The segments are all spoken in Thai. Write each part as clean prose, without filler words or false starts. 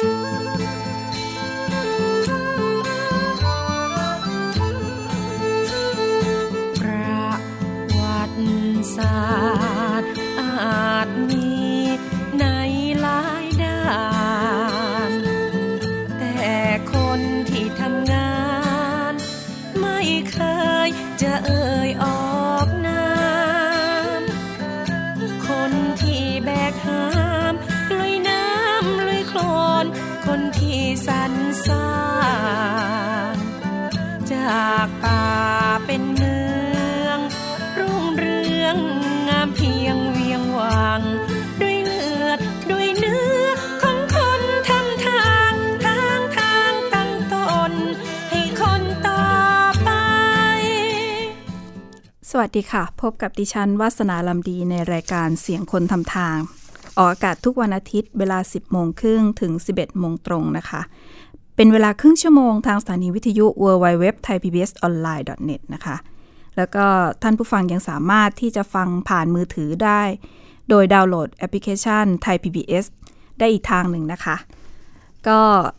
ประวัติศาสตร์อาจมีในหลายด้านแต่คนที่ทำงานไม่เคยจะเอ่ยออกนามคนที่แบกหามลุยน้ำลุยโคลนคนที่สรรสร้างจากป่าเป็นเมืองรุ่งเรืองงามเพียงเวียงวังด้วยเลือดด้วยเนื้อของคนทำทางตั้งตนให้คนต่อไปสวัสดีค่ะพบกับดิฉันวาสนาลำดีในรายการเสียงคนทำทางออกอากาศทุกวันอาทิตย์เวลา 10:30 ถึง 11:00 ตรงนะคะเป็นเวลาครึ่งชั่วโมงทางสถานีวิทยุ www.thaipbsonline.net นะคะแล้วก็ท่านผู้ฟังยังสามารถที่จะฟังผ่านมือถือได้โดยดาวน์โหลดแอปพลิเคชัน Thai PBS ได้อีกทางหนึ่งนะคะก็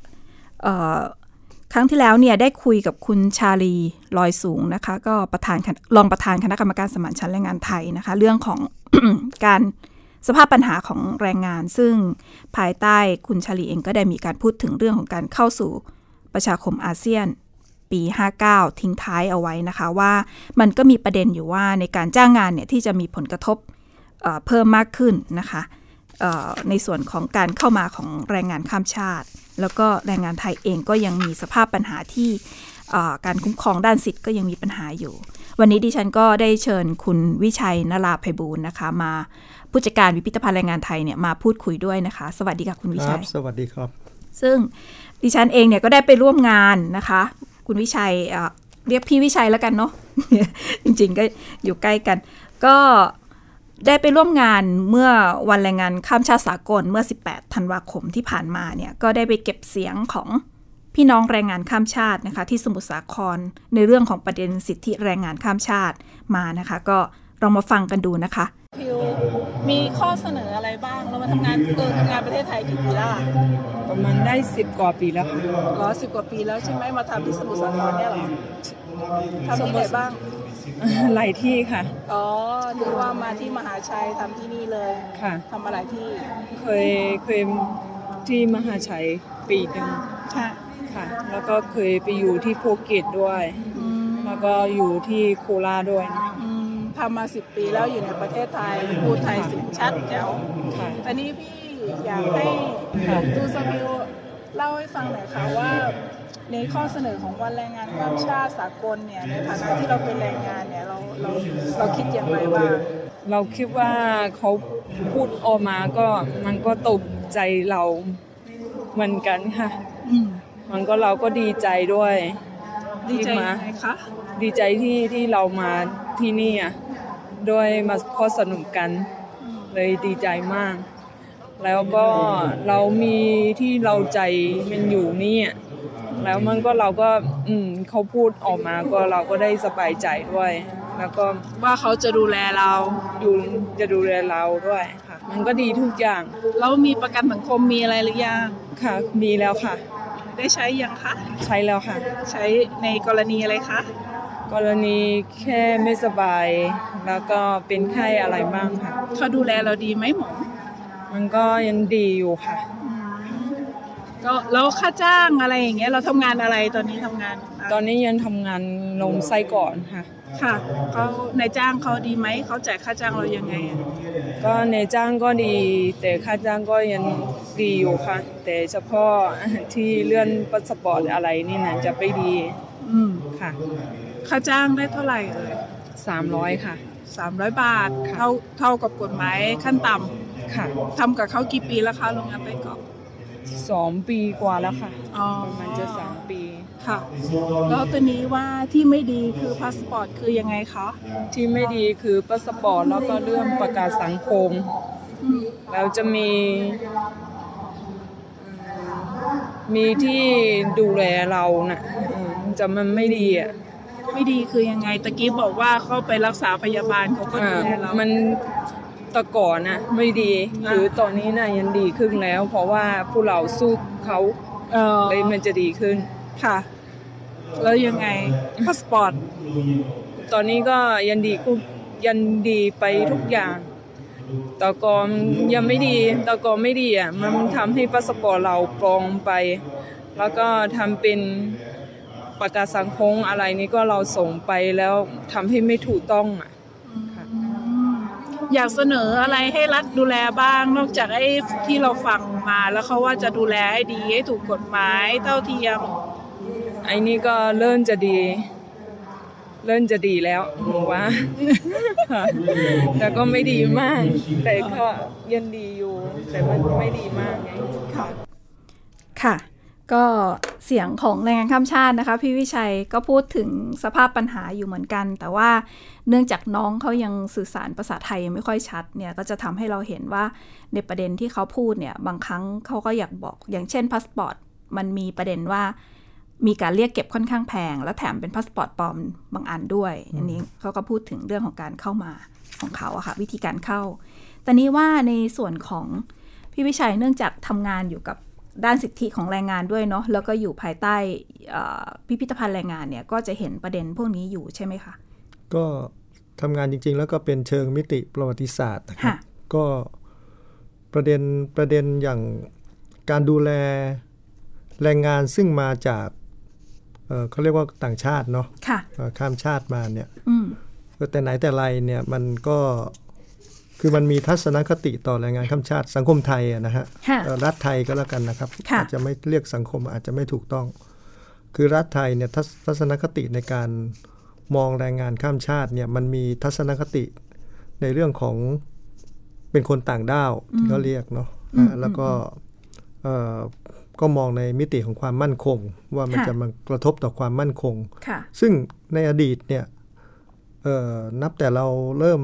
ครั้งที่แล้วเนี่ยได้คุยกับคุณชาลีลอยสูงนะคะก็รองประธานคณะกรรมการสมานฉันท์แรงงานไทยนะคะเรื่องของ การสภาพปัญหาของแรงงานซึ่งภายใต้คุณชาลีเองก็ได้มีการพูดถึงเรื่องของการเข้าสู่ประชาคมอาเซียนปี59ทิ้งท้ายเอาไว้นะคะว่ามันก็มีประเด็นอยู่ว่าในการจ้างงานเนี่ยที่จะมีผลกระทบเพิ่มมากขึ้นนะคะในส่วนของการเข้ามาของแรงงานข้ามชาติแล้วก็แรงงานไทยเองก็ยังมีสภาพปัญหาที่การคุ้มครองด้านสิทธิ์ก็ยังมีปัญหาอยู่วันนี้ดิฉันก็ได้เชิญคุณวิชัยนราไพบูลย์นะคะมาผู้จัดการพิพิธภัณฑ์แรงงานไทยเนี่ยมาพูดคุยด้วยนะคะสวัสดีค่ะคุณวิชัยสวัสดีครับซึ่งดิฉันเองเนี่ยก็ได้ไปร่วมงานนะคะคุณวิชัยเรียกพี่วิชัยแล้วกันเนาะ จริงๆก็อยู่ใกล้กันก็ได้ไปร่วมงานเมื่อวันแรงงานข้ามชาติสากลเมื่อ18ธันวาคมที่ผ่านมาเนี่ยก็ได้ไปเก็บเสียงของพี่น้องแรงงานข้ามชาตินะคะที่สมุทรสาครในเรื่องของประเด็นสิทธิแรงงานข้ามชาติมานะคะก็ลองมาฟังกันดูนะคะมีข้อเสนออะไรบ้างเรามาทำงานประเทศไทยกี่ปีแล้วประมาณได้10 กว่าปีแล้วค่ะ 10 กว่าปีแล้วใช่ไหมมาทำที่สมุทรสาครเนี่ยหรอทำที่ไหนบ้างหลายที่ค่ะหรือว่ามาที่มหาชัยทำที่นี่เลยค่ะทำมาหลายที่เคยที่มหาชัยปีนึงค่ะแล้วก็เคยไปอยู่ที่ภูเก็ตด้วยแล้วก็อยู่ที่โคราชด้วยทำมา10 ปีแล้วอยู่ในประเทศไทยพูดไทยสิชัดแจ๋วแต่นี้พี่อยากให้ดูสมิวเล่าให้ฟังหน่อยค่ะว่าในข้อเสนอของวันแรงงานข้ามชาติสากลเนี่ยในฐานะที่เราเป็นแรงงานเนี่ยเราคิดอย่างไรบ้างเราคิดว่าเขาพูดออกมาก็มันก็ตกใจเราเหมือนกันค่ะมันก็เราก็ดีใจด้วยดีใจไหมคะดีใจที่เรามาที่นี่อ่ะด้วยมาข้อสนุกกันเลยดีใจมากแล้วก็เรามีที่เราใจมันอยู่นี่แล้วมันก็เราก็เขาพูดออกมาก็เราก็ได้สบายใจด้วยแล้วก็ว่าเขาจะดูแลเราจะดูแลเราด้วยค่ะมันก็ดีทุกอย่างแล้วมีประกันสังคมมีอะไรหรือยังค่ะมีแล้วค่ะได้ใช้ยังคะใช้แล้วค่ะใช้ในกรณีอะไรคะกรณีแค่ไม่สบายแล้วก็เป็นไข้อะไรบ้างค่ะเขาดูแลเราดีไหมหมอมันก็ยังดีอยู่ค่ะก็แล้วค่าจ้างอะไรอย่างเงี้ยเราทำงานอะไรตอนนี้ทำงานตอนนี้ยังทำงานลงไส้ก่อนค่ะเขานายจ้างเขาดีไหมเขาจ่ายค่าจ้างเรายังไงก็นายจ้างก็ดีแต่ค่าจ้างก็ยังดีอยู่ค่ะแต่เฉพาะที่เลื่อนพาสปอร์ตอะไรนี่นะจะไม่ดีค่ะค่าจ้างได้เท่าไหร่ 300ค่ะ 300 บาทเท่ากับกฎหมายขั้นต่ำค่ะทำกับเขากี่ปีแล้วคะโรงงานไปเกาะ 2 ปีกว่าแล้วค่ะประมาณจะ3 ปีค่ะแล้วตัวนี้ว่าที่ไม่ดีคือพาสปอร์ตคือยังไงคะที่ไม่ดีคือพาสปอร์ตแล้วก็เรื่องประกันสังคมแล้วจะมีที่ดูแลเราน่ะจะมันไม่ดีอ่ะไม่ดีคือยังไงตะกี้บอกว่าเขาไปรักษาพยาบาลเขาก็ดูแลเรามันตะก่อนน่ะไม่ดีหรือตอนนี้น่ะยังดีขึ้นแล้วเพราะว่าผู้เราสู้เขาเลยมันจะดีขึ้นค่ะแล้วยังไงพาสปอร์ตตอนนี้ก็ยันดีไปทุกอย่างแต่ก่อนยังไม่ดีแต่ก่อนไม่ดีอ่ะมันทำให้พาสปอร์ตเราปลอมไปแล้วก็ทำเป็นประกาศสังคมอะไรนี้ก็เราส่งไปแล้วทำให้ไม่ถูกต้องอ่ะอยากเสนออะไรให้รัฐดูแลบ้างนอกจากไอ้ที่เราฟังมาแล้วเขาว่าจะดูแลให้ดีให้ถูกกฎหมายเท่าเทียมไอ้นี่ก็เริ่มจะดีแล้วหนูว่า แต่ก็ไม่ดีมากแต่ก็ยังดีอยู่แต่มันไม่ดีมากไงค่ะก็เสียงของแรงงานข้ามชาตินะคะพี่วิชัยก็พูดถึงสภาพปัญหาอยู่เหมือนกันแต่ว่าเนื่องจากน้องเขายังสื่อสารภาษาไทยยังไม่ค่อยชัดเนี่ยก็จะทำให้เราเห็นว่าในประเด็นที่เขาพูดเนี่ยบางครั้งเขาก็อยากบอกอย่างเช่นพาสปอร์ตมันมีประเด็นว่ามีการเรียกเก็บค่อนข้างแพงและแถมเป็นพาสปอร์ตปลอมบางอันด้วยอันนี้เขาก็พูดถึงเรื่องของการเข้ามาของเขาอะค่ะวิธีการเข้าแต่นี้ว่าในส่วนของพี่วิชัยเนื่องจากทำงานอยู่กับด้านสิทธิของแรงงานด้วยเนาะแล้วก็อยู่ภายใต้พิพิธภัณฑ์แรงงานเนี่ยก็จะเห็นประเด็นพวกนี้อยู่ใช่ไหมคะก็ทำงานจริงๆแล้วก็เป็นเชิงมิติประวัติศาสตร์นะครับก็ประเด็นอย่างการดูแลแรงงานซึ่งมาจากเขาเรียกว่าต่างชาติเนาะข้ามชาติมาเนี่ยแต่ไหนแต่ไรเนี่ยมันก็คือมันมีทัศนคติต่อแรงงานข้ามชาติสังคมไทยนะฮะรัฐไทยก็แล้วกันนะครับอาจจะไม่เรียกสังคมอาจจะไม่ถูกต้องคือรัฐไทยเนี่ยทัศนคติในการมองแรงงานข้ามชาติเนี่ยมันมีทัศนคติในเรื่องของเป็นคนต่างด้าวที่เขาเรียกเนาะแล้วก็มองในมิติของความมั่นคงว่ามันจะมากระทบต่อความมั่นคงซึ่งในอดีตเนี่ยนับแต่เราเริ่ม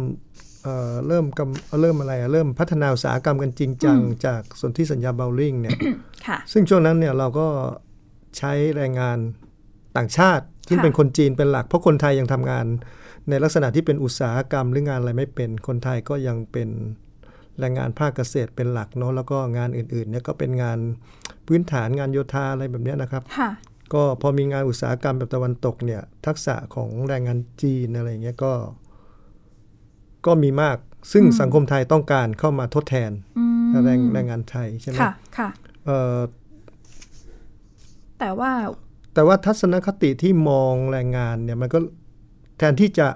พัฒนาอุตสาหกรรมกันจริงจังจากสนธิสัญญาเบลลิงเนี่ยซึ่งช่วงนั้นเนี่ยเราก็ใช้แรงงานต่างชาติซึ่งเป็นคนจีนเป็นหลักเพราะคนไทยยังทำงานในลักษณะที่เป็นอุตสาหกรรมหรืองานอะไรไม่เป็นคนไทยก็ยังเป็นแรงงานภาคเกษตรเป็นหลักเนาะแล้วก็งานอื่นๆเนี่ยก็เป็นงานพื้นฐานงานโยธาอะไรแบบนี้นะครับก็พอมีงานอุตสาหกรรมแบบตะวันตกเนี่ยทักษะของแรงงานจีนอะไรเงี้ยก็มีมากซึ่งสังคมไทยต้องการเข้ามาทดแทนแรงงานไทยใช่ไหมค่ะแต่ว่าทัศนคติที่มองแรงงานเนี่ยมันก็แทนที่จะ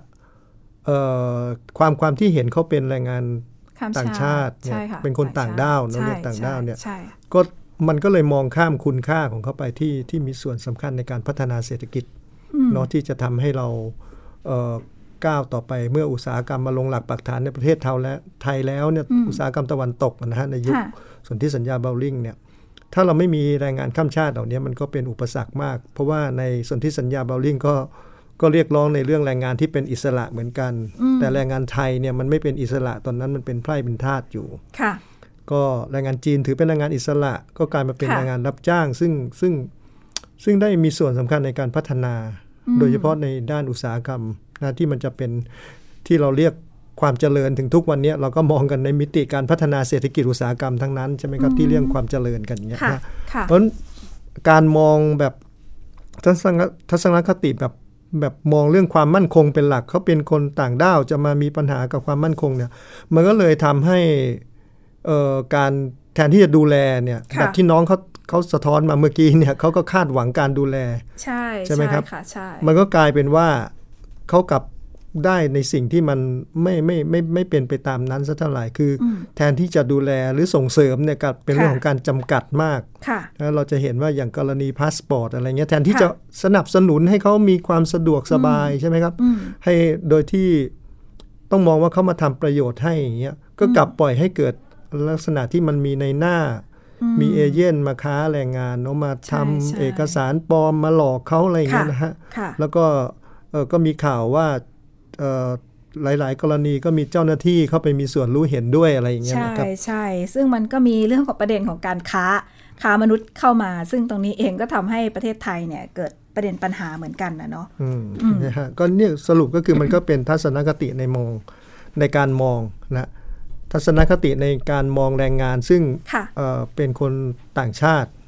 ความที่เห็นเขาเป็นแรงงานต่างชาติเนี่ยเป็นคนต่างด้าวเรียกต่างด้าวเนี่ยก็มันก็เลยมองข้ามคุณค่าของเขาไปที่มีส่วนสำคัญในการพัฒนาเศรษฐกิจเนาะที่จะทำให้เราก้าวต่อไปเมื่ออุตสาหกรรมมาลงหลักปักฐานในประเทศไทยแล้วเนี่ยอุตสาหกรรมตะวันตกนะฮะในยุคสนธิสัญญาเบลลิงเนี่ยถ้าเราไม่มีแรงงานข้ามชาติเหล่านี้มันก็เป็นอุปสรรคมากเพราะว่าในสนธิสัญญาเบลลิงก็เรียกร้องในเรื่องแรงงานที่เป็นอิสระเหมือนกันแต่แรงงานไทยเนี่ยมันไม่เป็นอิสระตอนนั้นมันเป็นไพร่เป็นทาสอยู่ก็แรงงานจีนถือเป็นแรงงานอิสระก็กลายมาเป็นแรงงานรับจ้างซึ่งได้มีส่วนสำคัญในการพัฒนาโดยเฉพาะในด้านอุตสาหกรรมนะที่มันจะเป็นที่เราเรียกความเจริญถึงทุกวันนี้เราก็มองกันในมิติการพัฒนาเศรษฐกิจอุตสาหกรรมทั้งนั้นใช่ไหมครับที่เรื่องความเจริญกันอย่างเงี้ยนะเพราะการมองแบบทัศนคติแบบมองเรื่องความมั่นคงเป็นหลักเขาเป็นคนต่างด้าวจะมามีปัญหากับความมั่นคงเนี่ยมันก็เลยทำให้การแทนที่จะดูแลเนี่ยแบบที่น้องเขาสะท้อนมาเมื่อกี้เนี่ยเขาก็คาดหวังการดูแลใช่ไหมครับมันก็กลายเป็นว่าเขากลับได้ในสิ่งที่มันไม่เป็นไปตามนั้นซะเท่าไหร่คือแทนที่จะดูแลหรือส่งเสริมเนี่ยกลับเป็นเรื่องของการจำกัดมากแล้วเราจะเห็นว่าอย่างกรณีพาสปอร์ตอะไรเงี้ยแทนที่จะสนับสนุนให้เขามีความสะดวกสบายใช่ไหมครับให้โดยที่ต้องมองว่าเขามาทำประโยชน์ให้อย่างเงี้ยก็กลับปล่อยให้เกิดลักษณะที่มันมีในหน้ามีเอเย่นมาค้าแรงงานเนาะมาทำเอกสารปลอมมาหลอกเขาอะไรอย่างเงี้ยนะฮะแล้วก็มีข่าวว่าหลายๆกรณีก็มีเจ้าหน้าที่เข้าไปมีส่วนรู้เห็นด้วยอะไรอย่างเงี้ยนะครับใช่ซึ่งมันก็มีเรื่องของประเด็นของการค้ามนุษย์เข้ามาซึ่งตรงนี้เองก็ทำให้ประเทศไทยเนี่ยเกิดประเด็นปัญหาเหมือนกันนะเนาะนะฮะก็เนี่ยสรุปก็คือมันก็เป็นทัศนคติในการมองนะทัศนคติในการมองแรงงานซึ่งเป็นคนต่างชาติ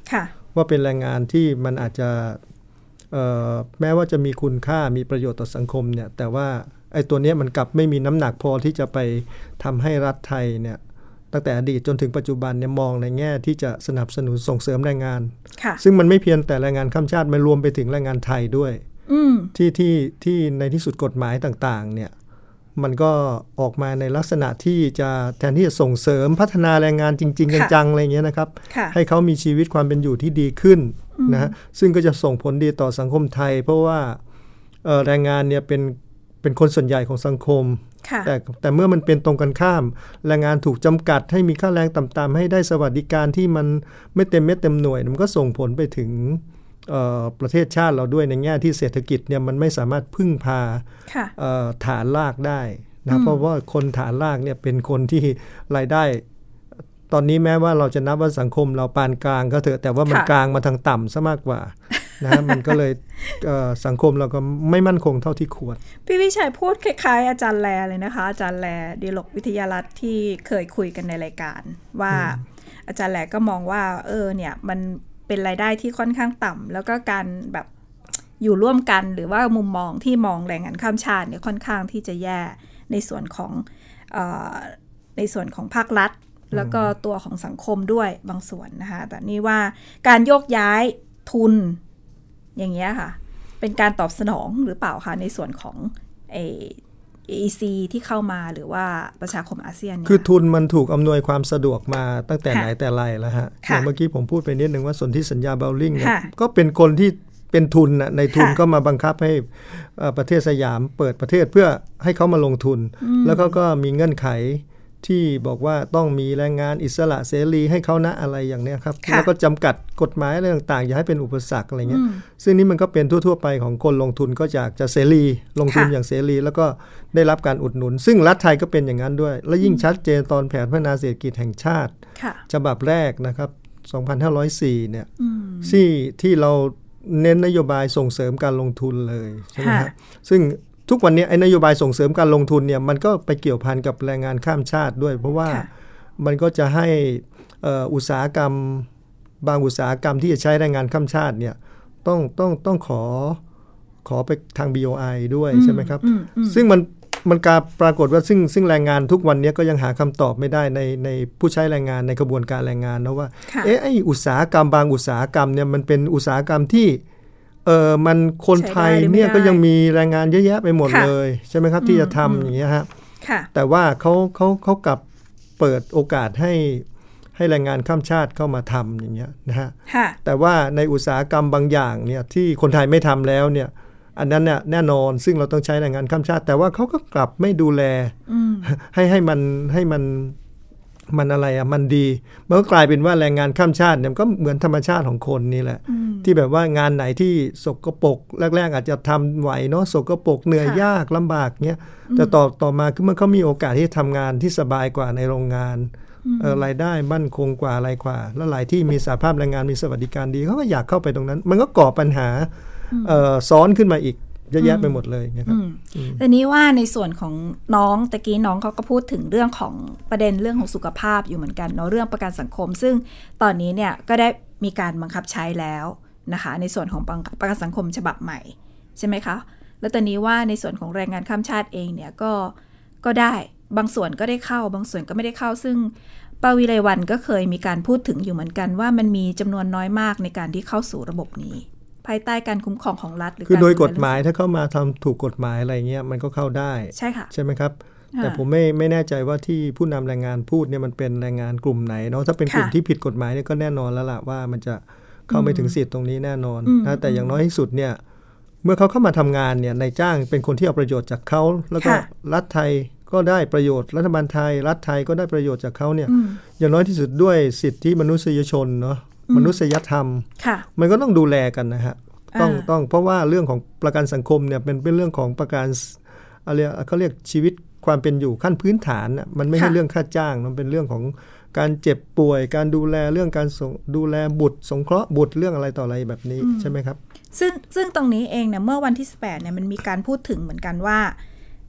ว่าเป็นแรงงานที่มันอาจจะแม้ว่าจะมีคุณค่ามีประโยชน์ต่อสังคมเนี่ยแต่ว่าไอ้ตัวนี้มันกลับไม่มีน้ำหนักพอที่จะไปทำให้รัฐไทยเนี่ยตั้งแต่อดีตจนถึงปัจจุบันเนี่ยมองในแง่ที่จะสนับสนุนส่งเสริมแรงงานซึ่งมันไม่เพียงแต่แรงงานข้ามชาติมันรวมไปถึงแรงงานไทยด้วยที่ในที่สุดกฎหมายต่างๆเนี่ยมันก็ออกมาในลักษณะที่จะแทนที่จะส่งเสริมพัฒนาแรงงานจริงๆจังๆอะไรเงี้ยนะครับให้เขามีชีวิตความเป็นอยู่ที่ดีขึ้นนะฮะซึ่งก็จะส่งผลดีต่อสังคมไทยเพราะว่าแรงงานเนี่ยเป็นคนส่วนใหญ่ของสังคมแต่เมื่อมันเป็นตรงกันข้ามแรงงานถูกจำกัดให้มีค่าแรงต่ำๆให้ได้สวัสดิการที่มันไม่เต็มเม็ดเต็มหน่วยมันก็ส่งผลไปถึงประเทศชาติเราด้วยในแง่ที่เศรษฐกิจเนี่ยมันไม่สามารถพึ่งพาฐานรากได้นะเพราะว่าคนฐานรากเนี่ยเป็นคนที่รายได้ตอนนี้แม้ว่าเราจะนับว่าสังคมเราปานกลางก็เถอะแต่ว่ามันกลางมาทางต่ำซะมากกว่านะมันก็เลยสังคมเราก็ไม่มั่นคงเท่าที่ควรพี่วิชัยพูดคล้ายๆอาจารย์แลเลยนะคะอาจารย์แลดิลกวิทยารัตน์ที่เคยคุยกันในรายการว่าอาจารย์แลก็มองว่าเนี่ยมันเป็นรายได้ที่ค่อนข้างต่ำแล้วก็การแบบอยู่ร่วมกันหรือว่ามุมมองที่มองแรงงานข้ามชาติเนี่ยค่อนข้างที่จะแย่ในส่วนของภาครัฐแล้วก็ตัวของสังคมด้วยบางส่วนนะคะแต่นี่ว่าการโยกย้ายทุนอย่างเงี้ยค่ะเป็นการตอบสนองหรือเปล่าคะในส่วนของAEC ที่เข้ามาหรือว่าประชาคมอาเซียนคือทุนมันถูกอำนวยความสะดวกมาตั้งแต่ไหนแต่ไรแล้วฮะอย่างเมื่อกี้ผมพูดไปนิดนึงว่าสนธิสัญญาเบลลิงเนี่ยก็เป็นคนที่เป็นทุนในทุนก็มาบังคับให้ประเทศสยามเปิดประเทศเพื่อให้เขามาลงทุนแล้วก็มีเงื่อนไขที่บอกว่าต้องมีแรงงานอิสระเสรีให้เขานะอะไรอย่างนี้ครับแล้วก็จำกัดกฎหมายอะไรต่างๆอย่าให้เป็นอุปสรรคอะไรเงี้ยซึ่งนี่มันก็เป็นทั่วๆไปของคนลงทุนก็อยากจะเสรีลงทุนอย่างเสรีแล้วก็ได้รับการอุดหนุนซึ่งรัฐไทยก็เป็นอย่างนั้นด้วยและยิ่งชัดเจนตอนแผนพัฒนาเศรษฐกิจแห่งชาติฉบับแรกนะครับ2504เนี่ยที่เราเน้นนโยบายส่งเสริมการลงทุนเลยใช่ไหมครับซึ่งทุกวันนี้ไอ้นโยบายส่งเสริมการลงทุนเนี่ยมันก็ไปเกี่ยวพันกับแรงงานข้ามชาติด้วยเพราะว่ามันก็จะให้อุตสาหกรรมบางอุตสาหกรรมที่จะใช้แรงงานข้ามชาติเนี่ยต้องขอไปทาง BOI ด้วยใช่ไหมครับซึ่งมันการปรากฏว่าซึ่งแรงงานทุกวันนี้ก็ยังหาคำตอบไม่ได้ในผู้ใช้แรงงานในกระบวนการแรงงานนะว่าไอ้อุตสาหกรรมบางอุตสาหกรรมเนี่ยมันเป็นอุตสาหกรรมที่มันคนไทยเนี่ยก็ยังมีแรงงานเยอะแยะไปหมดเลยใช่ไหมครับที่จะทำอย่างเงี้ยฮะแต่ว่าเขากลับเปิดโอกาสให้แรงงานข้ามชาติเข้ามาทำอย่างเงี้ยนะฮะแต่ว่าในอุตสาหกรรมบางอย่างเนี่ยที่คนไทยไม่ทำแล้วเนี่ยอันนั้นเนี่ยแน่นอนซึ่งเราต้องใช้แรงงานข้ามชาติแต่ว่าเขาก็กลับไม่ดูแลให้มันอะไรมันดีมันก็กลายเป็นว่าแรงงานข้ามชาติเนี่ยก็เหมือนธรรมชาติของคนนี่แหละที่แบบว่างานไหนที่สกปรกแรกๆอาจจะทำไหวเนาะสกปรกเหนื่อยยากลำบากเงี้ยแต่ต่อมาคือเมื่อเขามีโอกาสที่ทำงานที่สบายกว่าในโรงงานรายได้มั่นคงกว่าอะไรกว่าแล้วหลายที่มีสภาพแรงงานมีสวัสดิการดีเขาก็อยากเข้าไปตรงนั้นมันก็ก่อปัญหาซ้อนขึ้นมาอีกเยอะแยะไปหมดเลยนะครับแต่นี้ว่าในส่วนของน้องตะกี้น้องเขาก็พูดถึงเรื่องของประเด็นเรื่องของสุขภาพอยู่เหมือนกันเนาะเรื่องประกันสังคมซึ่งตอนนี้เนี่ยก็ได้มีการบังคับใช้แล้วนะคะในส่วนของประกันสังคมฉบับใหม่ใช่ไหมคะแล้วตอนนี้ว่าในส่วนของแรงงานข้ามชาติเองเนี่ยก็ได้บางส่วนก็ได้เข้าบางส่วนก็ไม่ได้เข้าซึ่งป้าวิไลวรรณก็เคยมีการพูดถึงอยู่เหมือนกันว่ามันมีจำนวนน้อยมากในการที่เข้าสู่ระบบนี้ภายใต้การคุ้มครองของรัฐหรือคือโดยกฎหมายถ้าเข้ามาทำถูกกฎหมายอะไรเงี้ยมันก็เข้าได้ใช่ค่ะใช่ไหมครับแต่ผมไม่แน่ใจว่าที่ผู้นำแรงงานพูดเนี่ยมันเป็นแรงงานกลุ่มไหนเนาะถ้าเป็นกลุ่มที่ผิดกฎหมายเนี่ยก็แน่นอนแล้วล่ะว่ามันจะเข้าไม่ถึงสิทธิ์ตรงนี้แน่นอนนะแต่อย่างน้อยที่สุดเนี่ยเมื่อเขาเข้ามาทำงานเนี่ยนายจ้างเป็นคนที่เอาประโยชน์จากเขาแล้วก็รัฐไทยก็ได้ประโยชน์รัฐบาลไทยรัฐไทยก็ได้ประโยชน์จากเขาเนี่ยอย่างน้อยที่สุดด้วยสิทธิมนุษยชนเนาะมนุษยธรรมมันก็ต้องดูแลกันนะฮะต้องเพราะว่าเรื่องของประกันสังคมเนี่ยเป็นเรื่องของประกันเขาเรียกชีวิตความเป็นอยู่ขั้นพื้นฐานมันไม่ใช่เรื่องค่าจ้างมันเป็นเรื่องของการเจ็บป่วยการดูแลเรื่องการดูแลบุตรสงเคราะห์บุตรเรื่องอะไรต่ออะไรแบบนี้ใช่ไหมครับซึ่งตรงนี้เองเนี่ยเมื่อวันที่18เนี่ยมันมีการพูดถึงเหมือนกันว่า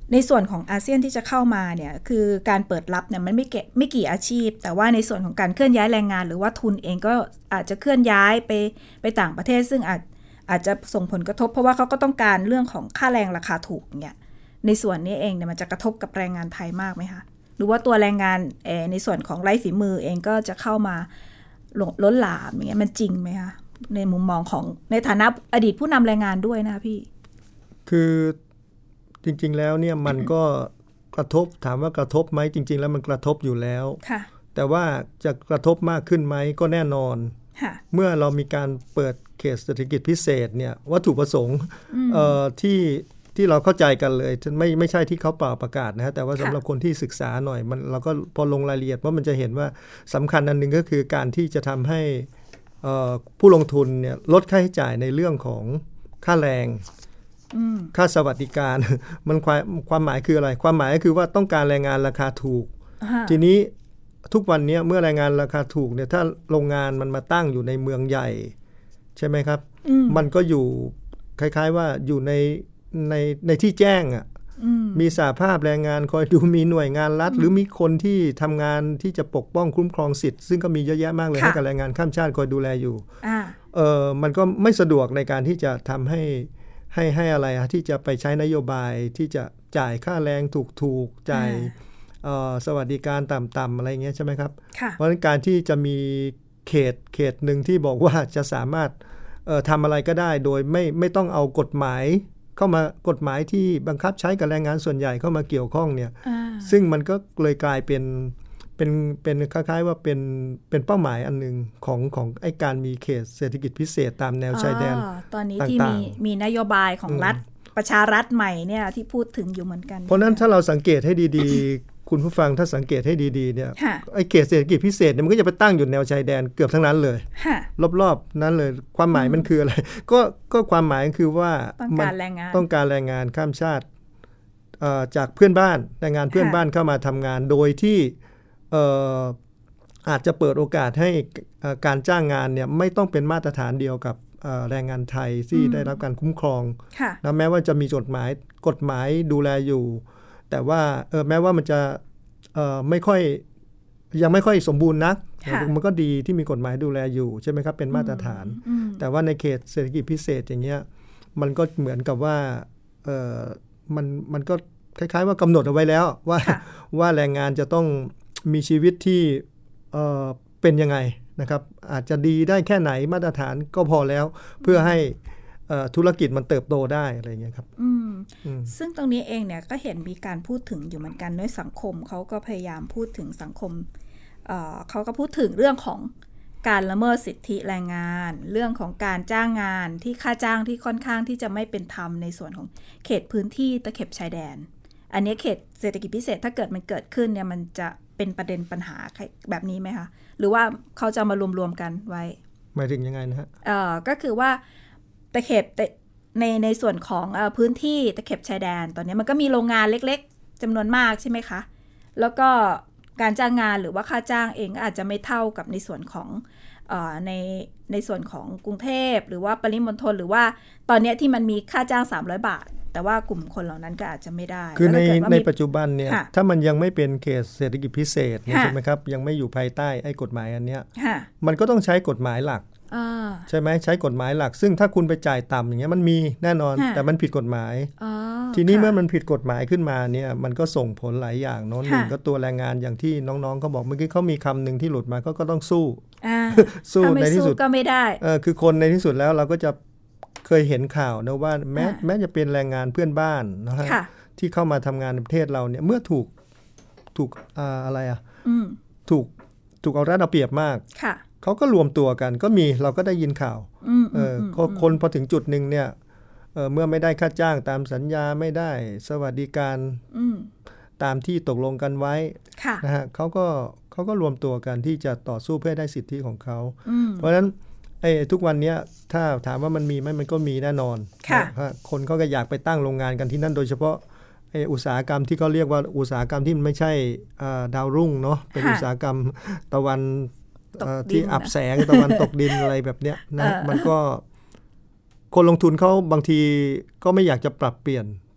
ในส่วนของอาเซียนที่จะเข้ามาเนี่ยคือการเปิดรับเนี่ยมันไม่กี่อาชีพแต่ว่าในส่วนของการเคลื่อนย้ายแรงงานหรือว่าทุนเองก็อาจจะเคลื่อนย้ายไปต่างประเทศซึ่งอาจจะส่งผลกระทบเพราะว่าเขาก็ต้องการเรื่องของค่าแรงราคาถูกเนี่ยในส่วนนี้เองเนี่ยมันจะกระทบกับแรงงานไทยมากไหมคะหรือว่าตัวแรงงานในส่วนของไร้ฝีมือเองก็จะเข้ามาล้นหลามอย่างเงี้ยมันจริงไหมคะในมุมมองของในฐานะอดีตผู้นำแรงงานด้วยนะพี่คือจริงๆแล้วเนี่ยมันก็กระทบถามว่ากระทบไหมจริงๆแล้วมันกระทบอยู่แล้วแต่ว่าจะกระทบมากขึ้นไหมก็แน่นอนเมื่อเรามีการเปิดเขตเศรษฐกิจพิเศษเนี่ยวัตถุประสงค์ที่เราเข้าใจกันเลยไม่ใช่ที่เขาเป่าประกาศนะฮะแต่ว่าสำหรับคนที่ศึกษาหน่อยมันเราก็พอลงรายละเอียดว่ามันจะเห็นว่าสำคัญอันนึงก็คือการที่จะทำให้ผู้ลงทุนเนี่ยลดค่าใช้จ่ายในเรื่องของค่าแรงค่าสวัสดิการมันความหมายคืออะไรความหมายก็คือว่าต้องการแรงงานราคาถูกทีนี้ทุกวันนี้เมื่อแรงงานราคาถูกเนี่ยถ้าโรงงานมันมาตั้งอยู่ในเมืองใหญ่ใช่ไหมครับมันก็อยู่คล้ายๆว่าอยู่ในที่แจ้งอ่ะมีสหภาพแรงงานคอยดูมีหน่วยงานรัฐหรือมีคนที่ทำงานที่จะปกป้องคุ้มครองสิทธิ์ซึ่งก็มีเยอะแยะมากเลยให้กับแรงงานข้ามชาติคอยดูแลอยู่มันก็ไม่สะดวกในการที่จะทำให้อะไรที่จะไปใช้นโยบายที่จะจ่ายค่าแรงถูกๆจ่ายสวัสดิการต่ำๆอะไรเงี้ยใช่ไหมครับเพราะฉะนั้นการที่จะมีเขตหนึ่งที่บอกว่าจะสามารถทำอะไรก็ได้โดยไม่ต้องเอากฎหมายเข้ามากฎหมายที่บังคับใช้กับแรงงานส่วนใหญ่เข้ามาเกี่ยวข้องเนี่ยซึ่งมันก็เลยกลายเป็นคล้ายๆว่าเป็นเป้าหมายอันหนึ่งของไอ้การมีเขตเศรษฐกิจพิเศษตามแนวชายแดนตอนนี้ที่มีนโยบายของรัฐประชารัฐใหม่เนี่ยที่พูดถึงอยู่เหมือนกันเพราะนั้นถ้าเราสังเกตให้ดีๆคุณผู้ฟังถ้าสังเกตให้ดีๆเนี่ยไอ้เขตเศรษฐกิจพิเศษเนี่ยมันก็จะไปตั้งอยู่แนวชายแดนเกือบทั้งนั้นเลยรอบๆนั้นเลยความหมายมันคืออะไรก็ความหมายคือว่าต้องการแรงงานข้ามชาติจากเพื่อนบ้านแรงงานเพื่อนบ้านเข้ามาทำงานโดยที่อาจจะเปิดโอกาสให้การจ้างงานเนี่ยไม่ต้องเป็นมาตรฐานเดียวกับแรงงานไทยที่ได้รับการคุ้มครองนะแม้ว่าจะมีกฎหมายดูแลอยู่แต่ว่าแม้ว่ามันจะยังไม่ค่อยสมบูรณ์นักมันก็ดีที่มีกฎหมายดูแลอยู่ใช่ไหมครับเป็นมาตรฐานแต่ว่าในเขตเศรษฐกิจพิเศษอย่างเงี้ยมันก็เหมือนกับว่ามันก็คล้ายๆว่ากำหนดเอาไว้แล้วว่าแรงงานจะต้องมีชีวิตที่เป็นยังไงนะครับอาจจะดีได้แค่ไหนมาตรฐานก็พอแล้วเพื่อให้ธุรกิจมันเติบโตได้อะไรอย่างเงี้ยครับซึ่งตรงนี้เองเนี่ยก็เห็นมีการพูดถึงอยู่เหมือนกันด้วยสังคมเขาก็พยายามพูดถึงสังคมเขาก็พูดถึงเรื่องของการละเมิดสิทธิแรงงานเรื่องของการจ้างงานที่ค่าจ้างที่ค่อนข้างที่จะไม่เป็นธรรมในส่วนของเขตพื้นที่ตะเข็บชายแดนอันนี้เขตเศรษฐกิจพิเศษถ้าเกิดมันเกิดขึ้นเนี่ยมันจะเป็นประเด็นปัญหาแบบนี้ไหมคะหรือว่าเขาจะมารวมๆกันไว้หมายถึงยังไงนะฮะก็คือว่าตะเข็บในส่วนของพื้นที่ตะเข็บชายแดนตอนนี้มันก็มีโรงงานเล็กๆจำนวนมากใช่ไหมคะแล้วก็การจ้างงานหรือว่าค่าจ้างเองก็อาจจะไม่เท่ากับในส่วนของในส่วนของกรุงเทพหรือว่าปริมณฑลหรือว่าตอนนี้ที่มันมีค่าจ้าง300 บาทแต่ว่ากลุ่มคนเหล่านั้นก็อาจจะไม่ได้คือในปัจจุบันเนี่ยถ้ามันยังไม่เป็นเขตเศรษฐกิจพิเศษใช่ไหมครับยังไม่อยู่ภายใต้ไอ้กฎหมายอันเนี้ยมันก็ต้องใช้กฎหมายหลักใช่ไหมใช้กฎหมายหลักซึ่งถ้าคุณไปจ่ายต่ำอย่างเงี้ยมันมีแน่นอนแต่มันผิดกฎหมายทีนี้เมื่อมันผิดกฎหมายขึ้นมาเนี่ยมันก็ส่งผลหลายอย่างเนาะหนึ่งก็ตัวแรงงานอย่างที่น้องๆเขาบอกเมื่อกี้เขามีคำหนึ่งที่หลุดมาก็ต้องสู้ในที่สุดก็ไม่ได้คือคนในที่สุดแล้วเราก็จะเคยเห็นข่าวนะว่าแม้จะเป็นแรงงานเพื่อนบ้านนะฮะที่เข้ามาทำงานในประเทศเราเนี่ยเมื่อถูกอะไรถูกเอารัดเอาเปรียบมากเขาก็รวมตัวกันก็มีเราก็ได้ยินข่าวคนพอถึงจุดหนึ่งเนี่ยเมื่อไม่ได้ค่าจ้างตามสัญญาไม่ได้สวัสดิการตามที่ตกลงกันไว้นะฮะเขาก็รวมตัวกันที่จะต่อสู้เพื่อได้สิทธิของเขาเพราะฉะนั้นทุกวันนี้ถ้าถามว่ามันมีไหมมันก็มีแน่นอนคนเขาก็อยากไปตั้งโรงงานกันที่นั่นโดยเฉพาะอุตสาหกรรมที่เขาเรียกว่าอุตสาหกรรมที่มันไม่ใช่ดาวรุ่งเนาะเป็นอุตสาหกรรมตะวันที่อับแสงตะวันตกดินอะไรแบบเนี้ยนะมันก็คนลงทุนเขาบางทีก็ไม่อยากจะปรับเปลี่ยน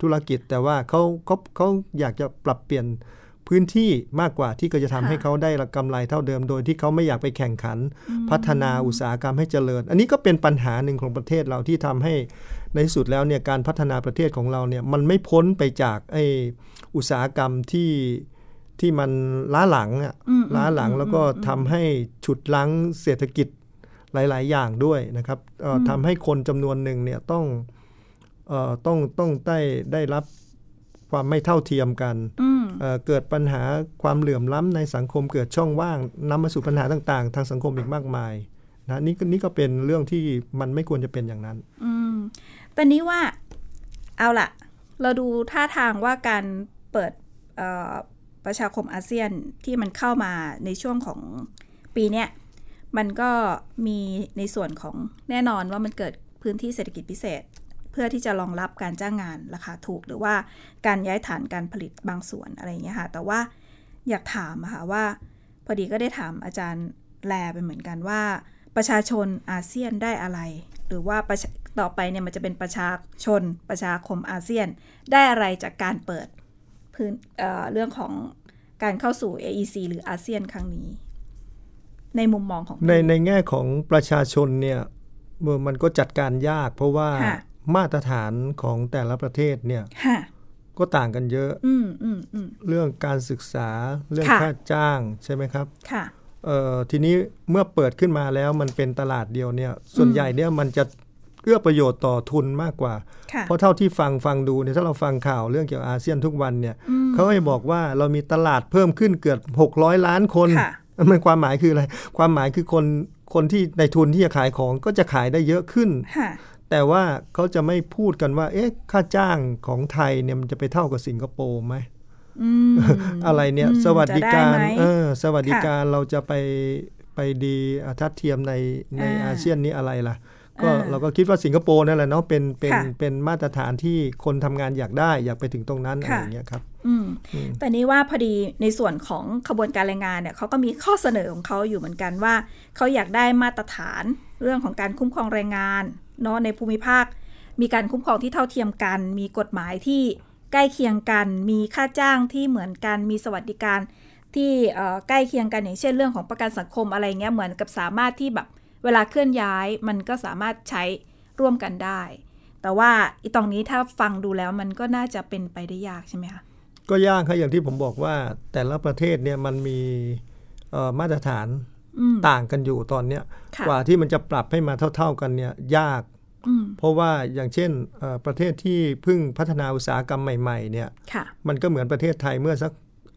ธุรกิจแต่ว่าเขาอยากจะปรับเปลี่ยนพื้นที่มากกว่าที่ก็จะทำให้เขาได้กำไรเท่าเดิมโดยที่เขาไม่อยากไปแข่งขันพัฒนาอุตสาหกรรมให้เจริญอันนี้ก็เป็นปัญหาหนึ่งของประเทศเราที่ทำให้ในที่สุดแล้วเนี่ยการพัฒนาประเทศของเราเนี่ยมันไม่พ้นไปจากอุตสาหกรรมที่มันล้าหลังแล้วก็ทำให้ฉุดรั้งเศรษฐกิจหลายๆอย่างด้วยนะครับทำให้คนจำนวนหนึ่งเนี่ยต้องได้รับความไม่เท่าเทียมกันเกิดปัญหาความเหลื่อมล้ำในสังคมเกิดช่องว่างนำมาสู่ปัญหาต่างๆทางสังคมอีกมากมายนะนี่ก็เป็นเรื่องที่มันไม่ควรจะเป็นอย่างนั้นแต่นี้ว่าเอาล่ะเราดูท่าทางว่าการเปิดประชาคมอาเซียนที่มันเข้ามาในช่วงของปีเนี้ยมันก็มีในส่วนของแน่นอนว่ามันเกิดพื้นที่เศรษฐกิจพิเศษเพื่อที่จะรองรับการจ้างงานราคาถูกหรือว่าการย้ายฐานการผลิตบางส่วนอะไรอย่างเงี้ยค่ะแต่ว่าอยากถามค่ะว่าพอดีก็ได้ถามอาจารย์แลไปเหมือนกันว่าประชาชนอาเซียนได้อะไรหรือว่าต่อไปเนี่ยมันจะเป็นประชาคมอาเซียนได้อะไรจากการเปิดพื้นเรื่องของการเข้าสู่ AEC หรืออาเซียนครั้งนี้ในมุมมองของในแง่ของประชาชนเนี่ยมันก็จัดการยากเพราะว่ามาตรฐานของแต่ละประเทศเนี่ยก็ต่างกันเยอะเรื่องการศึกษาเรื่องค่าจ้างใช่ไหมครับทีนี้เมื่อเปิดขึ้นมาแล้วมันเป็นตลาดเดียวเนี่ยส่วนใหญ่เนี่ยมันจะเอื้อประโยชน์ต่อทุนมากกว่าเพราะเท่าที่ฟังดูเนี่ยถ้าเราฟังข่าวเรื่องเกี่ยวกับอาเซียนทุกวันเนี่ยเขาให้บอกว่าเรามีตลาดเพิ่มขึ้นเกือบ600 ล้านคนมันความหมายคืออะไรความหมายคือคนที่ในทุนที่จะขายของก็จะขายได้เยอะขึ้นแต่ว่าเขาจะไม่พูดกันว่าค่าจ้างของไทยเนี่ยมันจะไปเท่ากับสิงคโปร์ไหมอะไรเนี่ยสวัสดิการเราจะไปดีทัดเทียมในอาเซียนนี้อะไรล่ะก็เราก็คิดว่าสิงคโปร์นั่นแหละเนาะเป็นมาตรฐานที่คนทำงานอยากไปถึงตรงนั้นอะไรอย่างเงี้ยครับแต่นี้ว่าพอดีในส่วนของขบวนการแรงงานเนี่ยเขาก็มีข้อเสนอของเขาอยู่เหมือนกันว่าเขาอยากได้มาตรฐานเรื่องของการคุ้มครองแรงงานเนาะในภูมิภาคมีการคุ้มครองที่เท่าเทียมกันมีกฎหมายที่ใกล้เคียงกันมีค่าจ้างที่เหมือนกันมีสวัสดิการที่ใกล้เคียงกันอย่างเช่นเรื่องของประกันสังคมอะไรเงี้ยเหมือนกับสามารถที่แบบเวลาเคลื่อนย้ายมันก็สามารถใช้ร่วมกันได้แต่ว่าตรงนี้ถ้าฟังดูแล้วมันก็น่าจะเป็นไปได้ยากใช่ไหมคะก็ยากครับอย่างที่ผมบอกว่าแต่ละประเทศเนี่ยมันมีมาตรฐานต่างกันอยู่ตอนนี้กว่าที่มันจะปรับให้มาเท่าๆกันเนี่ยยากเพราะว่าอย่างเช่นประเทศที่เพิ่งพัฒนาอุตสาหกรรมใหม่ๆเนี่ยมันก็เหมือนประเทศไทยเมื่อสัก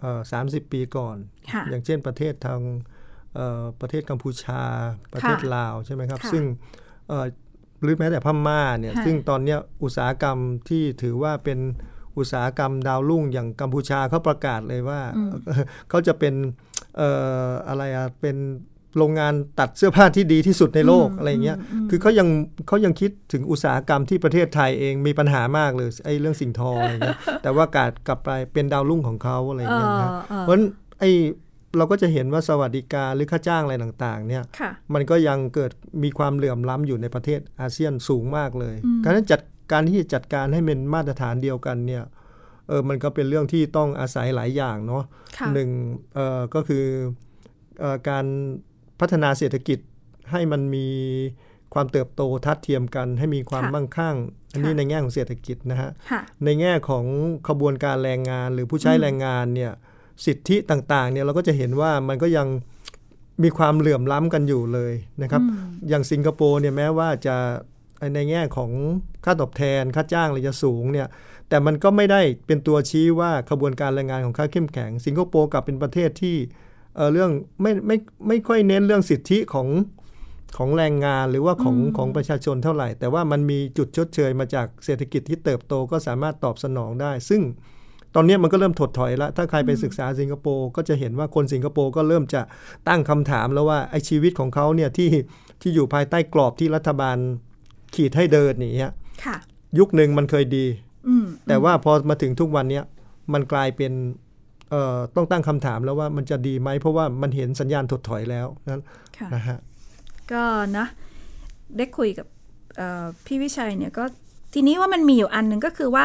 30 ปีก่อนอย่างเช่นประเทศทางประเทศกัมพูชาประเทศลาวใช่ไหมครับซึ่งหรือแม้แต่พม่าเนี่ยซึ่งตอนนี้อุตสาหกรรมที่ถือว่าเป็นอุตสาหกรรมดาวรุ่งอย่างกัมพูชาเขาประกาศเลยว่าเขาจะเป็นเป็นโรงงานตัดเสื้อผ้าที่ดีที่สุดในโลกอะไรเงี้ยคือเขายังคิดถึงอุตสาหกรรมที่ประเทศไทยเองมีปัญหามากเลยเรื่องสิ่งทออะไรเงี้ยแต่ว่ากลับไปเป็นดาวรุ่งของเขาอะไรเงี้ยนะเพราะฉะนั้นเราก็จะเห็นว่าสวัสดิการหรือค่าจ้างอะไรต่างๆเนี่ยมันก็ยังเกิดมีความเหลื่อมล้ำอยู่ในประเทศอาเซียนสูงมากเลยการที่จะจัดการให้เป็นมาตรฐานเดียวกันเนี่ยมันก็เป็นเรื่องที่ต้องอาศัยหลายอย่างเนาะหนึ่งก็คือการพัฒนาเศรษฐกิจให้มันมีความเติบโตทัดเทียมกันให้มีความมั่งคั่งอันนี้ในแง่ของเศรษฐกิจนะฮะในแง่ของขบวนการแรงงานหรือผู้ใช้แรงงานเนี่ยสิทธิต่างๆเนี่ยเราก็จะเห็นว่ามันก็ยังมีความเหลื่อมล้ำกันอยู่เลยนะครับอย่างสิงคโปร์เนี่ยแม้ว่าจะในแง่ของค่าตอบแทนค่าจ้างอะไรจะสูงเนี่ยแต่มันก็ไม่ได้เป็นตัวชี้ว่าขบวนการแรงงานของเขาเข้มแข็งสิงคโปร์กลับเป็นประเทศที่เรื่องไม่ค่อยเน้นเรื่องสิทธิของแรงงานหรือว่าของประชาชนเท่าไหร่แต่ว่ามันมีจุดชดเชยมาจากเศรษฐกิจที่เติบโตก็สามารถตอบสนองได้ซึ่งตอนนี้มันก็เริ่มถดถอยแล้วถ้าใครไปศึกษาสิงคโปร์ก็จะเห็นว่าคนสิงคโปร์ก็เริ่มจะตั้งคำถามแล้วว่าไอ้ชีวิตของเขาเนี่ยที่อยู่ภายใต้กรอบที่รัฐบาลขีดให้เดินนี่ฮะยุคหนึ่งมันเคยดีแต่ว่าพอมาถึงทุกวันนี้มันกลายเป็นต้องตั้งคำถามแล้วว่ามันจะดีไหมเพราะว่ามันเห็นสัญญาณถดถอยแล้วนะฮะก็นะได้คุยกับพี่วิชัยเนี่ยก็ทีนี้ว่ามันมีอยู่อันหนึ่งก็คือว่า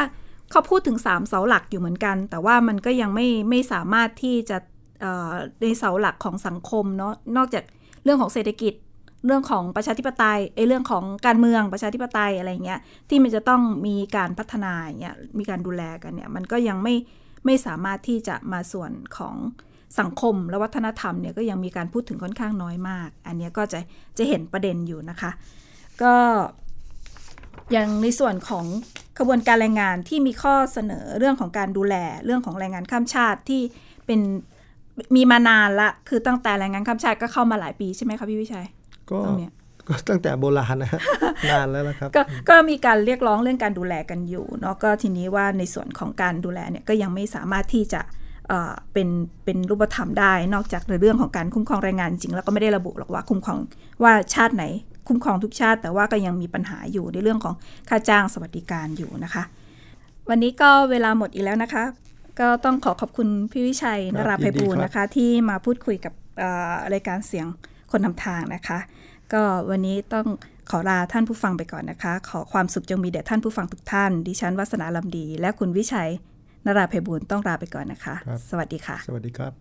เขาพูดถึง3เสาหลักอยู่เหมือนกันแต่ว่ามันก็ยังไม่สามารถที่จะในเสาหลักของสังคมเนาะนอกจากเรื่องของเศรษฐกิจเรื่องของประชาธิปไตยเรื่องของการเมืองประชาธิปไตยอะไรเงี้ยที่มันจะต้องมีการพัฒนาอย่างเงี้ยมีการดูแลกันเนี่ยมันก็ยังไม่สามารถที่จะมาส่วนของสังคมและวัฒนธรรมเนี่ยก็ยังมีการพูดถึงค่อนข้างน้อยมากอันนี้ก็จะเห็นประเด็นอยู่นะคะก็อย่างในส่วนของขบวนการแรงงานที่มีข้อเสนอเรื่องของการดูแลเรื่องของแรงงานข้ามชาติที่เป็นมีมานานละคือตั้งแต่แรงงานข้ามชาติก็เข้ามาหลายปีใช่ไหมคะพี่วิชัยก็ตั้งแต่โบราณนะ นานแล้วนะครับก็มีการเรียกร้องเรื่องการดูแลกันอยู่เนาะก็ทีนี้ว่าในส่วนของการดูแลเนี่ยก็ยังไม่สามารถที่จะเป็นรูปธรรมได้นอกจากในเรื่องของการคุ้มครองแรงงานจริงแล้วก็ไม่ได้ระบุหรอกว่าคุ้มครองว่าชาติไหนคุ้มครองทุกชาติแต่ว่าก็ยังมีปัญหาอยู่ในเรื่องของค่าจ้างสวัสดิการอยู่นะคะวันนี้ก็เวลาหมดอีกแล้วนะคะก็ต้องขอบคุณพี่วิชัยนราไพบูลย์นะคะที่มาพูดคุยกับรายการเสียงคนนำทางนะคะก็วันนี้ต้องขอลาท่านผู้ฟังไปก่อนนะคะขอความสุขจงมีแด่ท่านผู้ฟังทุกท่านดิฉันวาสนาลำดีและคุณวิชัยนราไพบูลย์ต้องลาไปก่อนนะคะสวัสดีค่ะสวัสดีครับ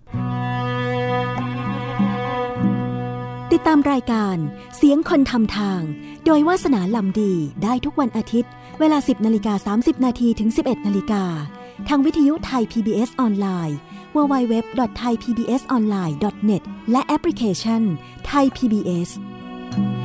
ติดตามรายการเสียงคนทำทางโดยวาสนาลำดีได้ทุกวันอาทิตย์เวลา 10:30 นถึง 11:00 นทางวิทยุไทย PBS ออนไลน์ www.thaipbsonline.net และแอปพลิเคชัน Thai PBS